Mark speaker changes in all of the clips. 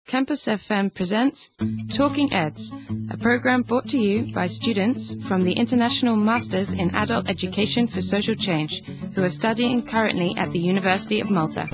Speaker 1: Campus FM presents Talking Eds, a program brought to you by students from the International Masters in Adult Education for Social Change, who are studying currently at the University of Malta.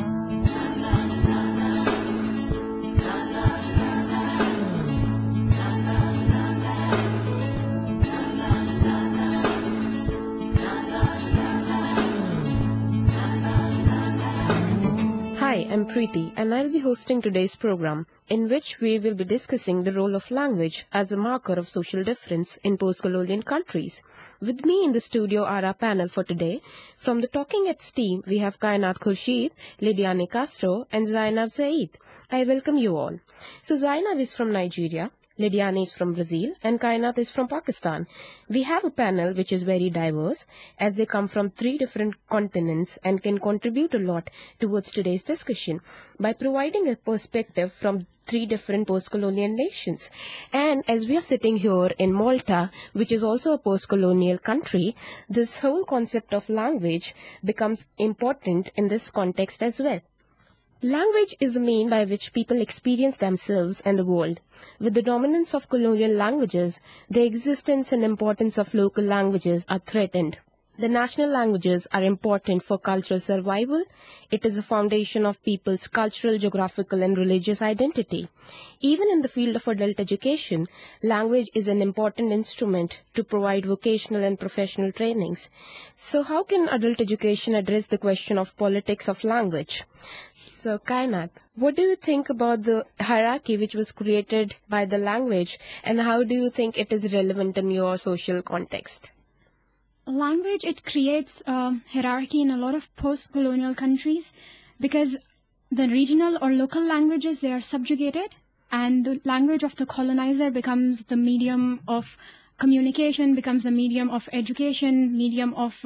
Speaker 2: Hi, I'm Preeti and I'll be hosting today's program, in which we will be discussing the role of language as a marker of social difference in post-colonial countries. With me in the studio are our panel for today. From the Talking Heads team, we have Kainat Khurshid, Lidiane Castro and Zainab Zaid. I welcome you all. So Zainab is from Nigeria, Lidiane is from Brazil, and Kainat is from Pakistan. We have a panel which is very diverse, as they come from 3 different continents and can contribute a lot towards today's discussion by providing a perspective from 3 different post-colonial nations. And as we are sitting here in Malta, which is also a post-colonial country, this whole concept of language becomes important in this context as well. Language is the mean by which people experience themselves and the world. With the dominance of colonial languages, the existence and importance of local languages are threatened. The national languages are important for cultural survival. It is a foundation of people's cultural, geographical and religious identity. Even in the field of adult education, language is an important instrument to provide vocational and professional trainings. So how can adult education address the question of politics of language? So Kainat, what do you think about the hierarchy which was created by the language, and how do you think it is relevant in your social context?
Speaker 3: Language, it creates a hierarchy in a lot of post-colonial countries because the regional or local languages, they are subjugated, and the language of the colonizer becomes the medium of communication, becomes the medium of education, medium of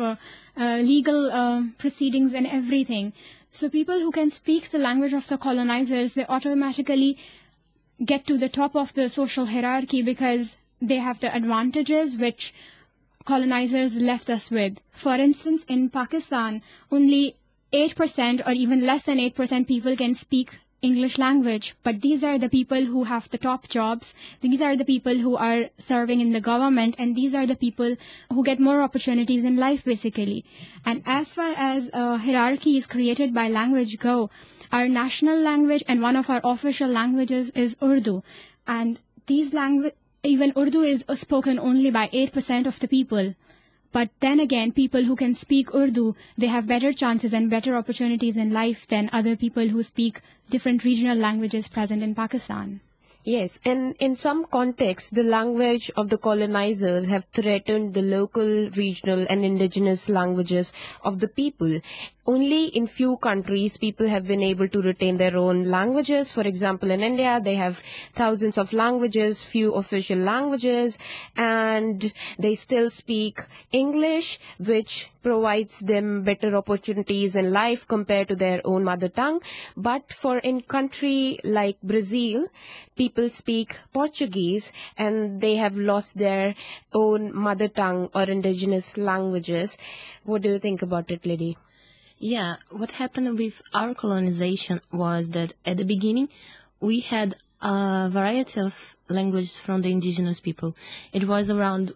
Speaker 3: legal proceedings and everything. So people who can speak the language of the colonizers, they automatically get to the top of the social hierarchy because they have the advantages which colonizers left us with. For instance, in Pakistan, only 8% or even less than 8% people can speak English language, but these are the people who have the top jobs, these are the people who are serving in the government, and these are the people who get more opportunities in life basically. And as far as hierarchies created by language go, our national language and one of our official languages is Urdu, and even Urdu is spoken only by 8% of the people. But then again, people who can speak Urdu, they have better chances and better opportunities in life than other people who speak different regional languages present in Pakistan.
Speaker 2: Yes, and in some contexts, the language of the colonizers have threatened the local, regional and indigenous languages of the people. Only in few countries, people have been able to retain their own languages. For example, in India, they have thousands of languages, few official languages, and they still speak English, which provides them better opportunities in life compared to their own mother tongue. But for in country like Brazil, people speak Portuguese and they have lost their own mother tongue or indigenous languages. What do you think about it, Lady?
Speaker 4: Yeah, what happened with our colonization was that at the beginning we had a variety of languages from the indigenous people. It was around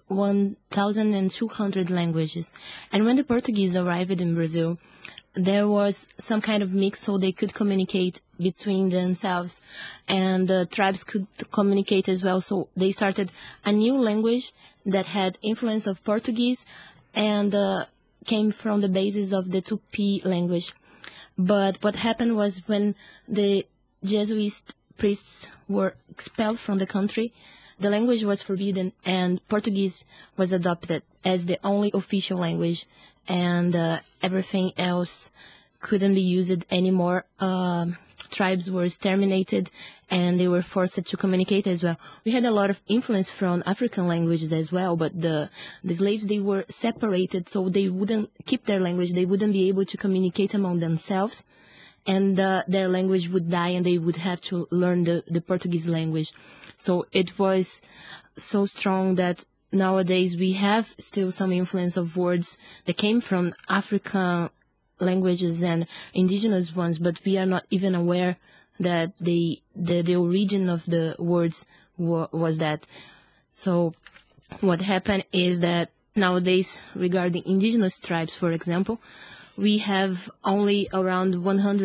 Speaker 4: 1,200 languages. And when the Portuguese arrived in Brazil, there was some kind of mix so they could communicate between themselves and the tribes could communicate as well. So they started a new language that had influence of Portuguese and came from the basis of the Tupi language. But what happened was when the Jesuit priests were expelled from the country, the language was forbidden and Portuguese was adopted as the only official language, and everything else couldn't be used anymore. Tribes were exterminated and they were forced to communicate as well. We had a lot of influence from African languages as well, but the slaves, they were separated, so they wouldn't keep their language. They wouldn't be able to communicate among themselves, and their language would die and they would have to learn the Portuguese language. So it was so strong that nowadays we have still some influence of words that came from African languages and indigenous ones, but we are not even aware that the origin of the words was that. So what happened is that nowadays, regarding indigenous tribes, for example, we have only around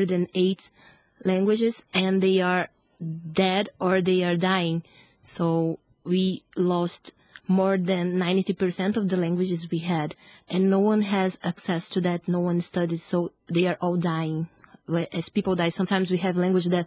Speaker 4: 108 languages, and they are dead or they are dying. So we lost more than 90% of the languages we had, and no one has access to that. No one studies, so they are all dying. As people die, sometimes we have a language that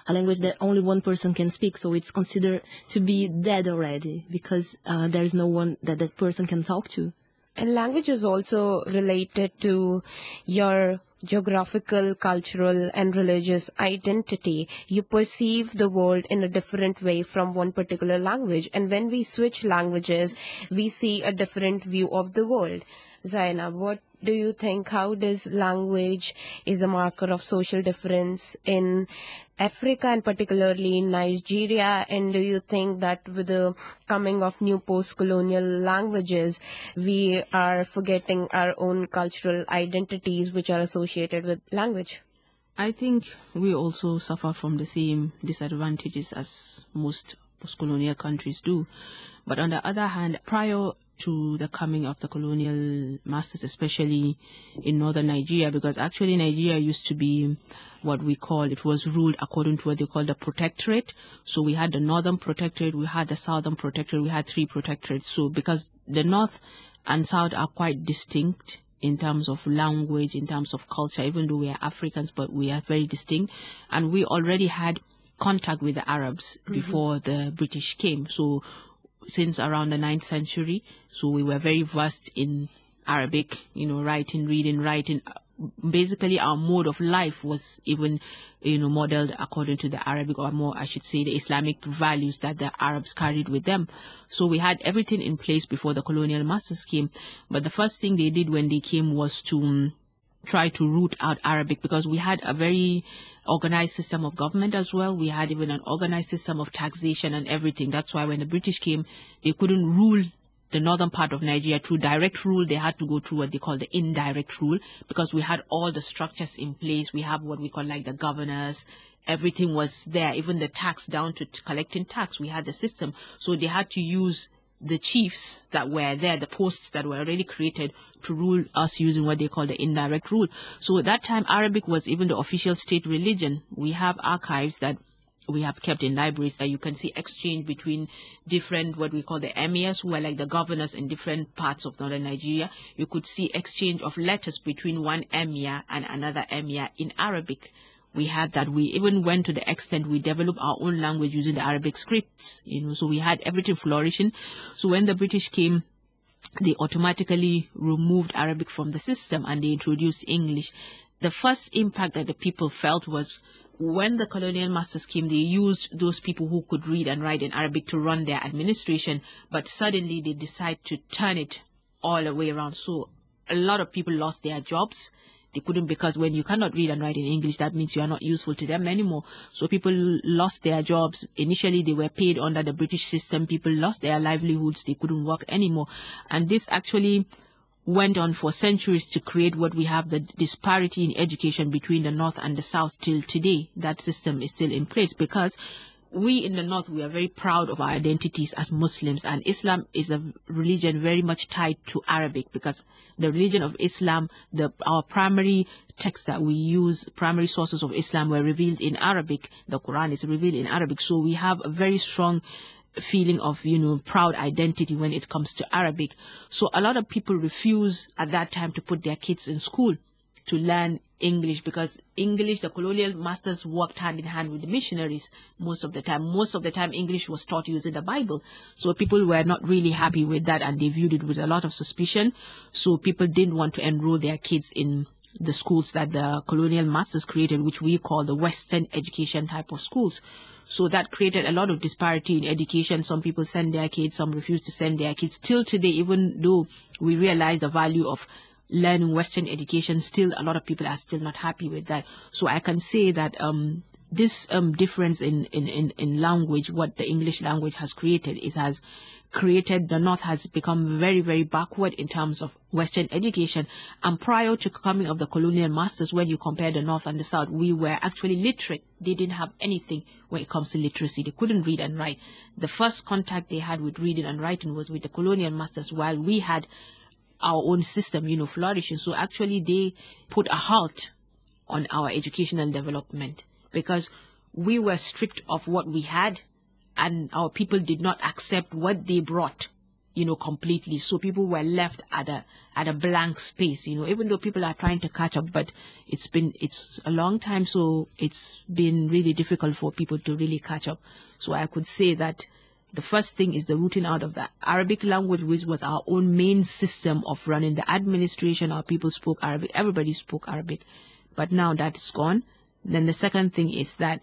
Speaker 4: only one person can speak, so it's considered to be dead already because there's no one that person can talk to.
Speaker 2: And language is also related to your geographical, cultural, and religious identity. You perceive the world in a different way from one particular language. And when we switch languages, we see a different view of the world. Zainab, what do you think? How does language is a marker of social difference in Africa and particularly in Nigeria? And do you think that with the coming of new post-colonial languages, we are forgetting our own cultural identities which are associated with language?
Speaker 5: I think we also suffer from the same disadvantages as most post-colonial countries do. But on the other hand, prior to the coming of the colonial masters, especially in northern Nigeria, because actually Nigeria used to be what we call, it was ruled according to what they call the protectorate. So we had the northern protectorate, we had the southern protectorate, we had 3 protectorates. So because the north and south are quite distinct in terms of language, in terms of culture, even though we are Africans, but we are very distinct. And we already had contact with the Arabs before the British came. So since around the 9th century, so we were very versed in Arabic, writing, reading, writing. Basically, our mode of life was even, modeled according to the Arabic, or more, I should say, the Islamic values that the Arabs carried with them. So we had everything in place before the colonial masters came. But the first thing they did when they came was to try to root out Arabic, because we had a very organized system of government as well. We had even an organized system of taxation and everything. That's why when the British came, they couldn't rule the northern part of Nigeria through direct rule. They had to go through what they call the indirect rule, because we had all the structures in place. We have what we call like the governors. Everything was there, even the tax down to collecting tax. We had the system. So they had to use the chiefs that were there, the posts that were already created, to rule us using what they call the indirect rule. So at that time, Arabic was even the official state religion. We have archives that we have kept in libraries that you can see exchange between different, what we call the emirs, who are like the governors in different parts of northern Nigeria. You could see exchange of letters between one emir and another emir in Arabic. We had that. We even went to the extent we developed our own language using the Arabic scripts, so we had everything flourishing. So when the British came, they automatically removed Arabic from the system and they introduced English. The first impact that the people felt was when the colonial masters came, they used those people who could read and write in Arabic to run their administration, but suddenly they decided to turn it all the way around. So a lot of people lost their jobs. They couldn't, because when you cannot read and write in English, that means you are not useful to them anymore. So people lost their jobs. Initially, they were paid under the British system. People lost their livelihoods. They couldn't work anymore. And this actually went on for centuries to create what we have, the disparity in education between the North and the South till today. That system is still in place because we in the North, we are very proud of our identities as Muslims, and Islam is a religion very much tied to Arabic, because the religion of Islam, our primary texts that we use, primary sources of Islam, were revealed in Arabic. The Quran is revealed in Arabic. So we have a very strong feeling of, proud identity when it comes to Arabic. So a lot of people refuse at that time to put their kids in school to learn English, because English, the colonial masters worked hand in hand with the missionaries most of the time. Most of the time, English was taught using the Bible. So people were not really happy with that, and they viewed it with a lot of suspicion. So people didn't want to enroll their kids in the schools that the colonial masters created, which we call the Western education type of schools. So that created a lot of disparity in education. Some people send their kids, some refuse to send their kids. Till today, even though we realize the value of learning Western education, still a lot of people are still not happy with that. So I can say that this difference in language, what the English language has created, the North has become very, very backward in terms of Western education. And prior to coming of the colonial masters, when you compare the North and the South, we were actually literate. They didn't have anything when it comes to literacy. They couldn't read and write. The first contact they had with reading and writing was with the colonial masters, while we had our own system, flourishing. So actually they put a halt on our educational development because we were stripped of what we had, and our people did not accept what they brought, completely. So people were left at a blank space, even though people are trying to catch up, but it's a long time. So it's been really difficult for people to really catch up. So I could say that the first thing is the rooting out of the Arabic language, which was our own main system of running the administration. Our people spoke Arabic. Everybody spoke Arabic. But now that's gone. Then the second thing is that,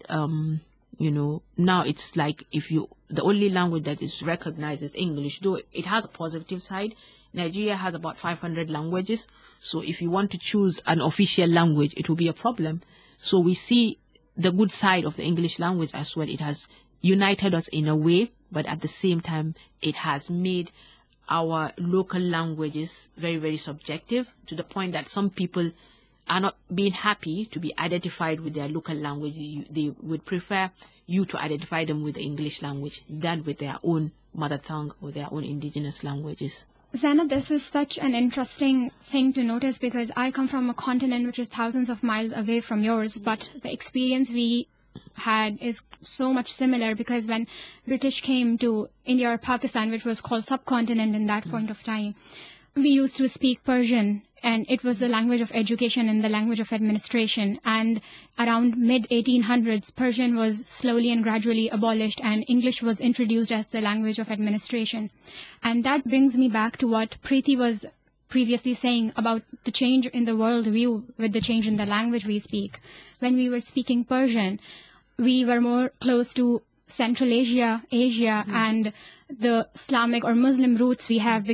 Speaker 5: now it's like the only language that is recognized is English, though it has a positive side. Nigeria has about 500 languages. So if you want to choose an official language, it will be a problem. So we see the good side of the English language as well. It has united us in a way, but at the same time, it has made our local languages very, very subjective, to the point that some people are not being happy to be identified with their local language. They would prefer you to identify them with the English language than with their own mother tongue or their own indigenous languages.
Speaker 3: Zainab, this is such an interesting thing to notice, because I come from a continent which is thousands of miles away from yours, but the experience we had is so much similar, because when British came to India or Pakistan, which was called subcontinent in that point of time, we used to speak Persian, and it was the language of education and the language of administration. And around mid-1800s, Persian was slowly and gradually abolished, and English was introduced as the language of administration. And that brings me back to what Preeti was previously saying about the change in the world view with the change in the language we speak. When we were speaking Persian, we were more close to Central Asia, and the Islamic or Muslim roots we have,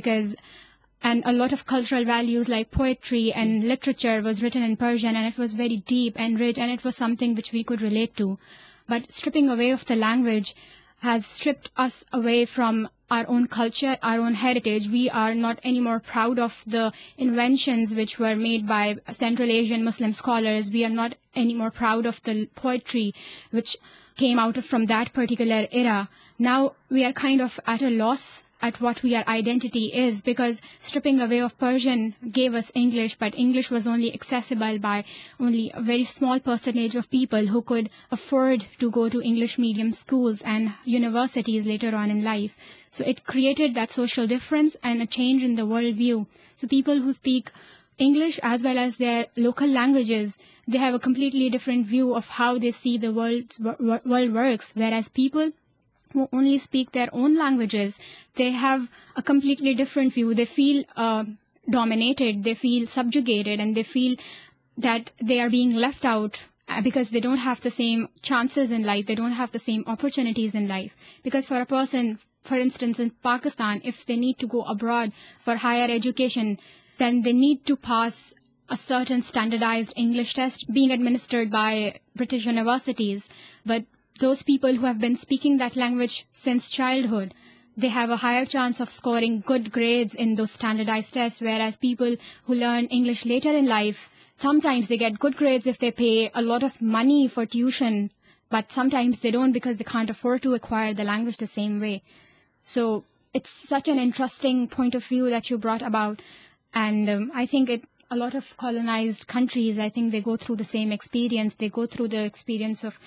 Speaker 3: and a lot of cultural values like poetry and literature was written in Persian, and it was very deep and rich, and it was something which we could relate to. But stripping away of the language has stripped us away from our own culture, our own heritage. We are not anymore proud of the inventions which were made by Central Asian Muslim scholars. We are not anymore proud of the poetry which came out from that particular era. Now we are kind of at a loss at what our identity is, because stripping away of Persian gave us English, but English was only accessible by only a very small percentage of people who could afford to go to English medium schools and universities later on in life. So it created that social difference and a change in the worldview. So people who speak English as well as their local languages, they have a completely different view of how they see the world works, whereas people who only speak their own languages, they have a completely different view. They feel dominated, they feel subjugated, and they feel that they are being left out because they don't have the same chances in life, they don't have the same opportunities in life. Because for a person, for instance, in Pakistan, if they need to go abroad for higher education, then they need to pass a certain standardized English test being administered by British universities. But those people who have been speaking that language since childhood, they have a higher chance of scoring good grades in those standardized tests, whereas people who learn English later in life, sometimes they get good grades if they pay a lot of money for tuition, but sometimes they don't because they can't afford to acquire the language the same way. So it's such an interesting point of view that you brought about, and I think a lot of colonized countries, I think they go through the same experience. They go through the experience of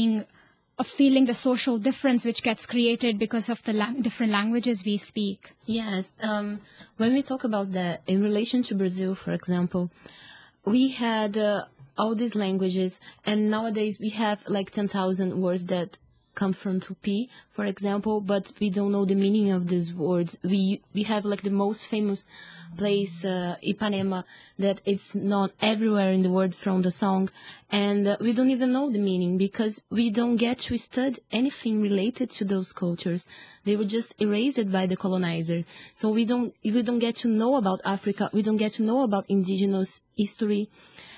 Speaker 3: feeling the social difference which gets created because of the different languages we speak.
Speaker 4: Yes. When we talk about that, in relation to Brazil, for example, we had all these languages, and nowadays we have like 10,000 words that come from Tupi, for example, but we don't know the meaning of these words. We have like the most famous place, Ipanema, that it's not everywhere in the world from the song, and we don't even know the meaning because we don't get to study anything related to those cultures. They were just erased by the colonizer. So we don't get to know about Africa. We don't get to know about indigenous history.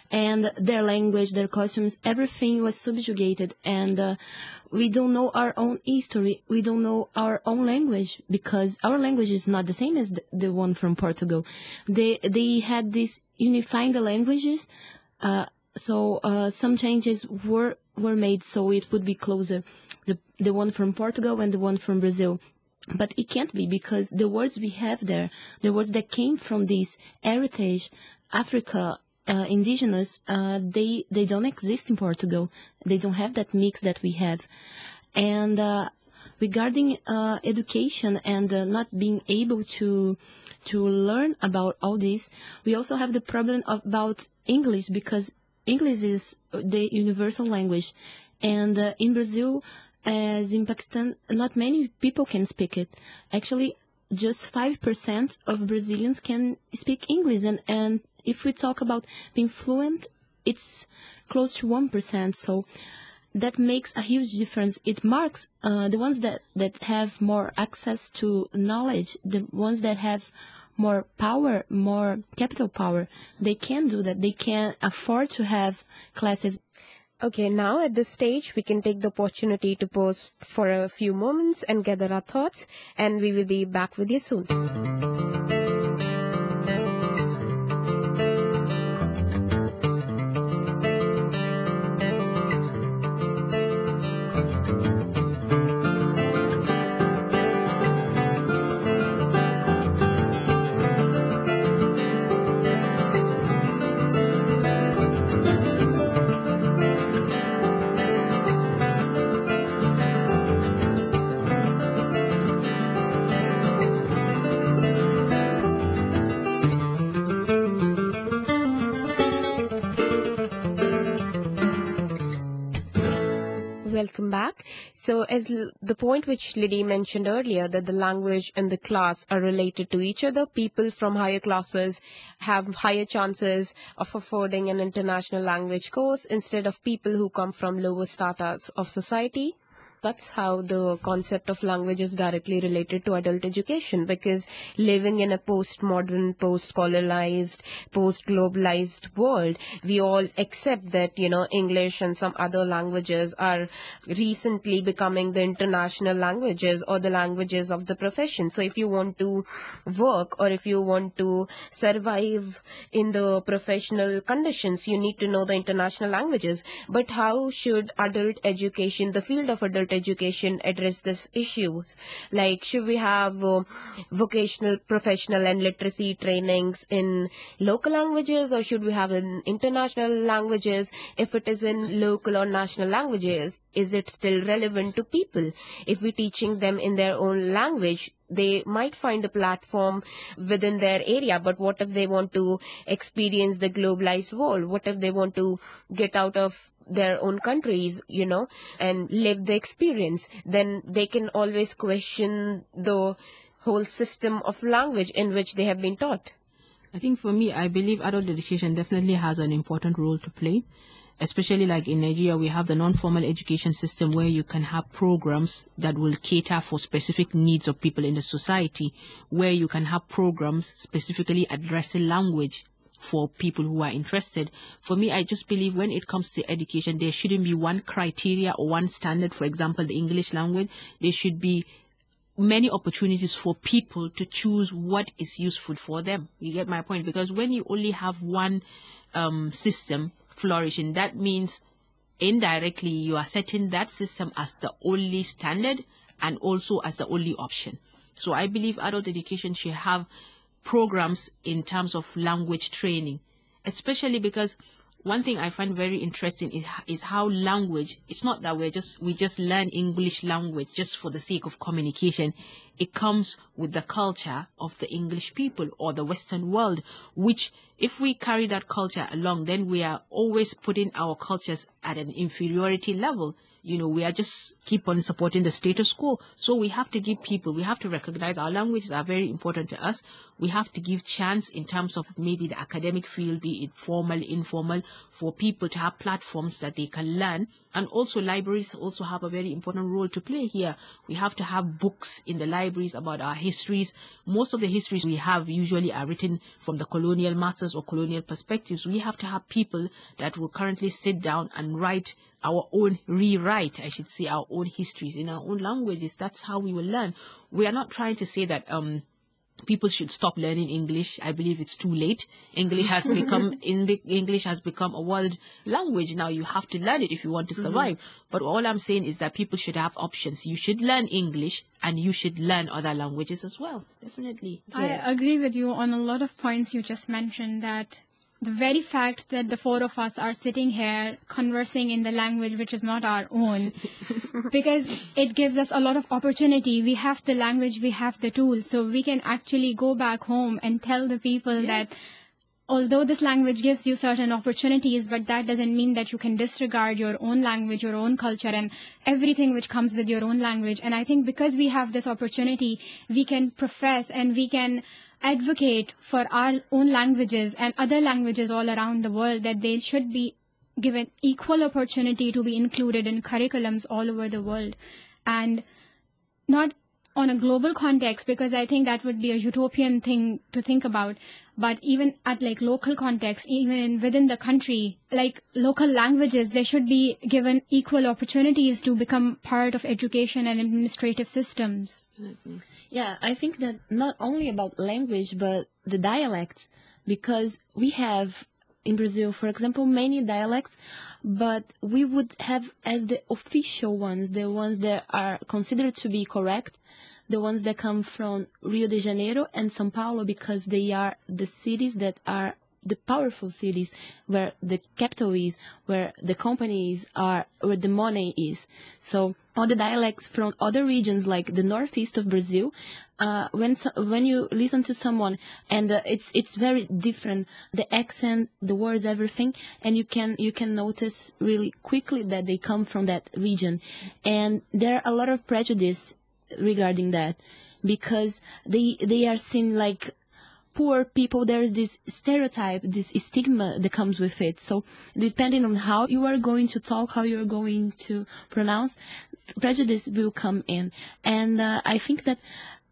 Speaker 4: and their language, their costumes, everything was subjugated, and we don't know our own history. We don't know our own language because our language is not the same as the one from Portugal. They had this unifying the languages, so some changes were made so it would be closer, the one from Portugal and the one from Brazil. But it can't be because the words we have there, the words that came from this heritage, Africa, indigenous, they don't exist in Portugal. They don't have that mix that we have. And regarding education and not being able to learn about all this, we also have the problem about English because English is the universal language. And in Brazil, as in Pakistan, not many people can speak it. Actually, just 5% of Brazilians can speak English. And if we talk about being fluent, it's close to 1%. So that makes a huge difference. It marks the ones that have more access to knowledge, the ones that have more power, more capital power. They can do that. They can afford to have classes.
Speaker 2: Okay, now at this stage, we can take the opportunity to pause for a few moments and gather our thoughts, and we will be back with you soon. Welcome back. So as the point which Liddy mentioned earlier, that the language and the class are related to each other, people from higher classes have higher chances of affording an international language course instead of people who come from lower stratas of society. That's how the concept of language is directly related to adult education, because living in a postmodern, post-colonized, post-globalized world, we all accept that, English and some other languages are recently becoming the international languages or the languages of the profession. So if you want to work or if you want to survive in the professional conditions, you need to know the international languages. But how should adult education, the field of adult education, address this issues? Like, should we have vocational, professional and literacy trainings in local languages, or should we have in international languages? If it is in local or national languages, is it still relevant to people? If we're teaching them in their own language, they might find a platform within their area, but what if they want to experience the globalized world? What if they want to get out of their own countries, and live the experience? Then they can always question the whole system of language in which they have been taught.
Speaker 5: I think for me, I believe adult education definitely has an important role to play. Especially like in Nigeria, we have the non-formal education system where you can have programs that will cater for specific needs of people in the society, where you can have programs specifically addressing language for people who are interested. For me, I just believe when it comes to education, there shouldn't be one criteria or one standard. For example, the English language, there should be many opportunities for people to choose what is useful for them. You get my point? Because when you only have one system flourishing, that means indirectly you are setting that system as the only standard and also as the only option. So I believe adult education should have programs in terms of language training, especially because one thing I find very interesting is how language, it's not that we just learn English language just for the sake of communication. It comes with the culture of the English people or the Western world, which if we carry that culture along, then we are always putting our cultures at an inferiority level, we are just keep on supporting the status quo. So we have to give people, we have to recognize our languages are very important to us. We have to give chance in terms of maybe the academic field, be it formal, informal, for people to have platforms that they can learn. And also libraries also have a very important role to play here. We have to have books in the libraries about our histories. Most of the histories we have usually are written from the colonial masters or colonial perspectives. We have to have people that will currently sit down and rewrite, I should say, our own histories in our own languages. That's how we will learn. We are not trying to say that people should stop learning English. I believe it's too late. English has become a world language. Now you have to learn it if you want to survive. But all I'm saying is that people should have options. You should learn English and you should learn other languages as well. Definitely.
Speaker 3: I agree with you on a lot of points you just mentioned, that the very fact that the four of us are sitting here conversing in the language which is not our own, because it gives us a lot of opportunity. We have the language, we have the tools, so we can actually go back home and tell the people that although this language gives you certain opportunities, but that doesn't mean that you can disregard your own language, your own culture, and everything which comes with your own language. And I think because we have this opportunity, we can profess and we can advocate for our own languages and other languages all around the world, that they should be given equal opportunity to be included in curriculums all over the world, and not on a global context, because I think that would be a utopian thing to think about, but even at like local context, even within the country, like local languages, they should be given equal opportunities to become part of education and administrative systems.
Speaker 4: Yeah, I think that not only about language, but the dialects, because we have in Brazil, for example, many dialects, but we would have as the official ones, the ones that are considered to be correct, the ones that come from Rio de Janeiro and São Paulo, because they are the cities that are the powerful cities, where the capital is, where the companies are, where the money is. So all the dialects from other regions, like the northeast of Brazil, when you listen to someone, and it's very different, the accent, the words, everything, and you can notice really quickly that they come from that region. And there are a lot of prejudice regarding that, because they are seen like poor people. There's this stereotype, this stigma that comes with it. So depending on how you are going to talk, how you're going to pronounce, prejudice will come in. And I think that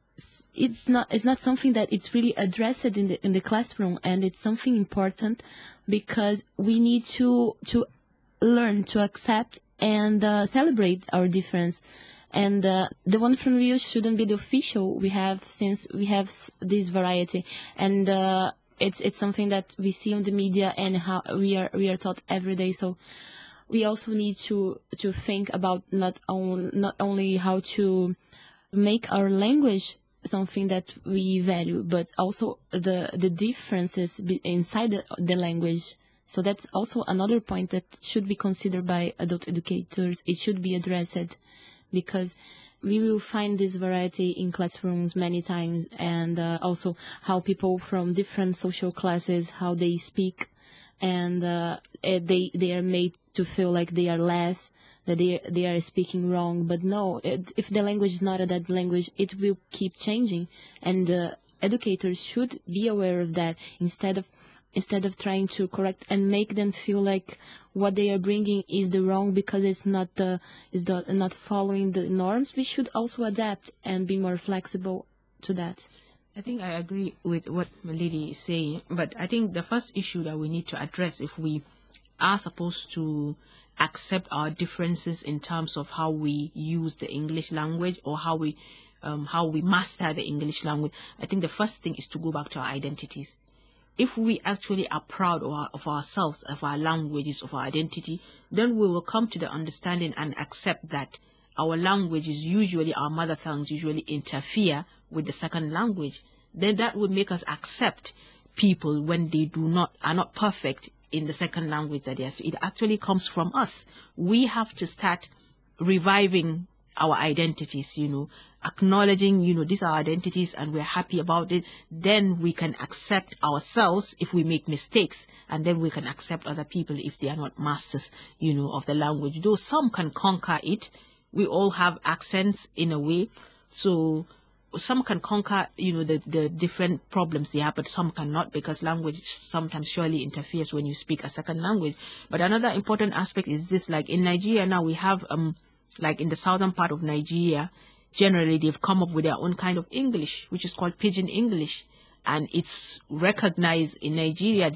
Speaker 4: it's not something that it's really addressed in the classroom, and it's something important, because we need to learn to accept and celebrate our difference. And the one from Rio shouldn't be the official we have, since we have this variety, and it's something that we see on the media and how we are taught every day. So we also need to think about not only how to make our language something that we value, but also the differences inside the language. So that's also another point that should be considered by adult educators. It should be addressed, because we will find this variety in classrooms many times, and also how people from different social classes, how they speak, and they are made to feel like they are less, that they are speaking wrong. But no, if the language is not a dead language, it will keep changing, and educators should be aware of that, instead of trying to correct and make them feel like what they are bringing is the wrong because it's not following the norms. We should also adapt and be more flexible to that.
Speaker 5: I think I agree with what my lady is saying, but I think the first issue that we need to address, if we are supposed to accept our differences in terms of how we use the English language, or how we master the English language, I think the first thing is to go back to our identities. If we actually are proud of ourselves, of our languages, of our identity, then we will come to the understanding and accept that our languages, usually our mother tongues, usually interfere with the second language. Then that would make us accept people when they are not perfect in the second language that they are. So it actually comes from us. We have to start reviving our identities, acknowledging, these are our identities and we're happy about it, then we can accept ourselves if we make mistakes, and then we can accept other people if they are not masters, of the language. Though some can conquer it, we all have accents in a way, so some can conquer, the different problems they have, but some cannot, because language sometimes surely interferes when you speak a second language. But another important aspect is this, like in Nigeria now, we have, like in the southern part of Nigeria, generally they've come up with their own kind of English, which is called Pidgin English. And it's recognized in Nigeria.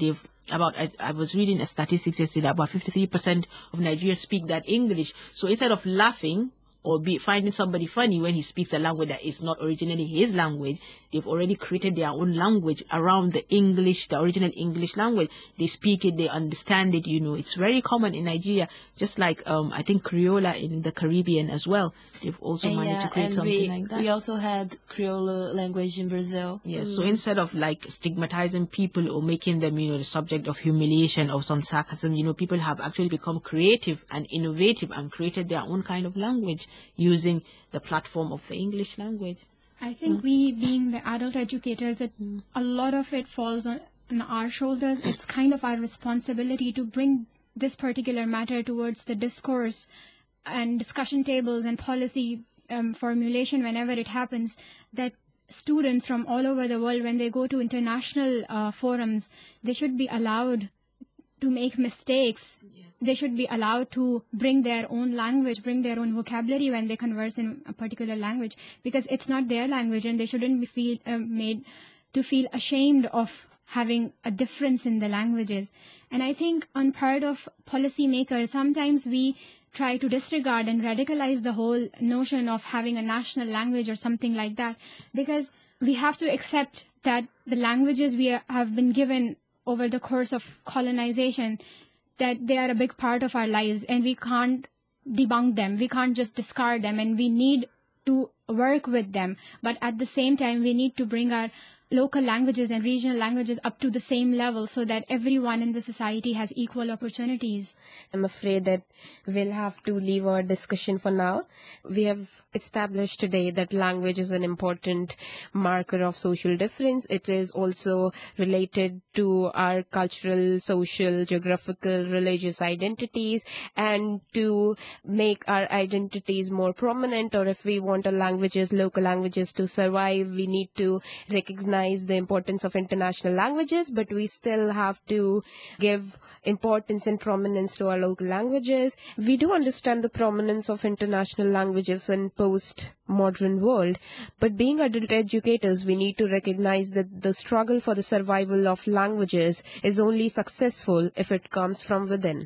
Speaker 5: I was reading a statistics yesterday, about 53% of Nigerians speak that English. So instead of laughing or finding somebody funny when he speaks a language that is not originally his language, they've already created their own language around the original English language. They speak it, they understand it, It's very common in Nigeria, just like I think Creole in the Caribbean as well. They've also managed to create something like that.
Speaker 4: We also had Creole language in Brazil.
Speaker 5: Yes, so instead of like stigmatizing people or making them, the subject of humiliation or some sarcasm, people have actually become creative and innovative and created their own kind of language using the platform of the English language.
Speaker 3: I think we, being the adult educators, a lot of it falls on our shoulders. It's kind of our responsibility to bring this particular matter towards the discourse and discussion tables and policy formulation whenever it happens, that students from all over the world, when they go to international forums, they should be allowed to make mistakes. Yes. They should be allowed to bring their own language, bring their own vocabulary when they converse in a particular language, because it's not their language, and they shouldn't be made to feel ashamed of having a difference in the languages. And I think on part of policymakers, sometimes we try to disregard and radicalize the whole notion of having a national language or something like that, because we have to accept that the languages we have been given over the course of colonization, that they are a big part of our lives, and we can't debunk them. We can't just discard them, and we need to work with them. But at the same time, we need to bring our local languages and regional languages up to the same level so that everyone in the society has equal opportunities.
Speaker 2: I'm afraid that we'll have to leave our discussion for now. We have established today that language is an important marker of social difference. It is also related to our cultural, social, geographical, religious identities, and to make our identities more prominent, or if we want our local languages to survive, we need to recognize the importance of international languages, but we still have to give importance and prominence to our local languages. We do understand the prominence of international languages in post-modern world, but being adult educators, we need to recognize that the struggle for the survival of languages is only successful if it comes from within.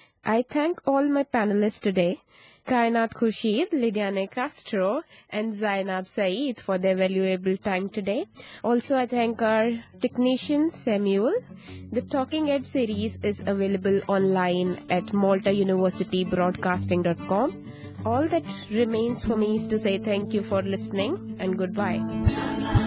Speaker 2: I thank all my panelists today, Kainat Khurshid, Lidiane Castro, and Zainab Saeed for their valuable time today. Also, I thank our technician, Samuel. The Talking Ed series is available online at maltauniversitybroadcasting.com. All that remains for me is to say thank you for listening and goodbye.